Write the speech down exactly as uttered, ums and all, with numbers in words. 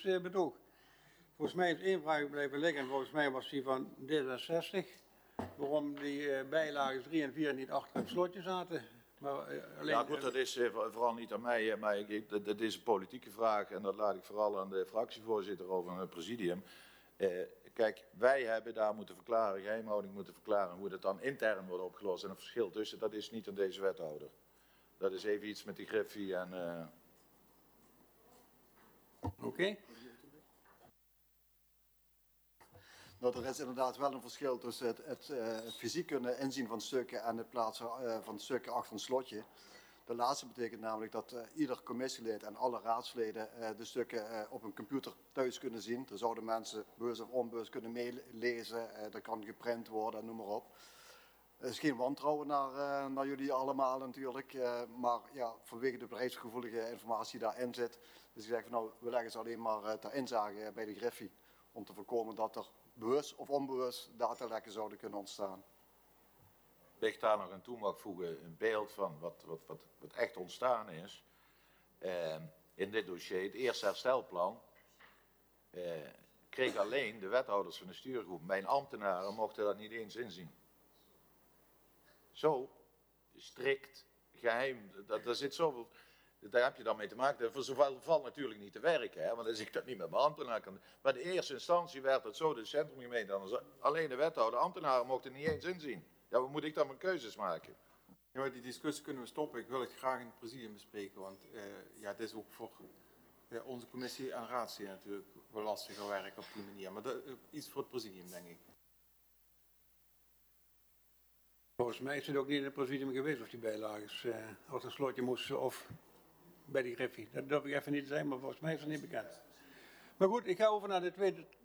verkiezingsbedrog. Volgens mij is één vraag blijven liggen en volgens mij was die van D zesenzestig. Waarom die uh, bijlagen drie en vier niet achter het slotje zaten. Maar, uh, alleen, ja goed, dat is uh, vooral niet aan mij, maar ik, ik, dat is een politieke vraag en dat laat ik vooral aan de fractievoorzitter over en het presidium. Uh, kijk, wij hebben daar moeten verklaren, geheimhouding moeten verklaren hoe dat dan intern wordt opgelost. En een verschil tussen, dat is niet aan deze wethouder. Dat is even iets met die Griffie en... Uh... Oké. Okay. Nou, er is inderdaad wel een verschil tussen het, het, uh, het fysiek kunnen inzien van stukken en het plaatsen uh, van stukken achter een slotje. De laatste betekent namelijk dat uh, ieder commissielid en alle raadsleden uh, de stukken uh, op een computer thuis kunnen zien. Er zouden mensen bewust of onbewust kunnen meelezen, uh, dat kan geprint worden, noem maar op. Er is geen wantrouwen naar, uh, naar jullie allemaal natuurlijk, uh, maar ja, vanwege de bedrijfsgevoelige informatie die daarin zit. Dus ik zeg van nou, we leggen ze alleen maar uh, ter inzage bij de Griffie om te voorkomen dat er bewust of onbewust datalekken zouden kunnen ontstaan. Ligt daar nog aan toe, mag ik voegen, een beeld van wat, wat, wat, wat echt ontstaan is. Uh, in dit dossier, het eerste herstelplan, uh, kreeg alleen de wethouders van de stuurgroep. Mijn ambtenaren mochten dat niet eens inzien. Zo strikt, geheim, dat, daar zit zoveel, daar heb je dan mee te maken. Voor zoveel valt natuurlijk niet te werken, hè, want als ik dat niet met mijn ambtenaar kan. Maar in de eerste instantie werd het zo, de centrumgemeente, alleen de wethouder, ambtenaren mochten niet eens inzien. Ja, wat moet ik dan mijn keuzes maken? Ja, maar die discussie kunnen we stoppen. Ik wil het graag in het presidium bespreken, want uh, ja, het is ook voor uh, onze commissie en raadsleden natuurlijk wel lastiger werk op die manier. Maar dat, uh, iets voor het presidium, denk ik. Volgens mij is het ook niet in het presidium geweest of die bijlagen uh, als een slotje moesten of bij die Griffie. Dat durf ik even niet te zeggen, maar volgens mij is het niet bekend. Maar goed, ik ga over naar de tweede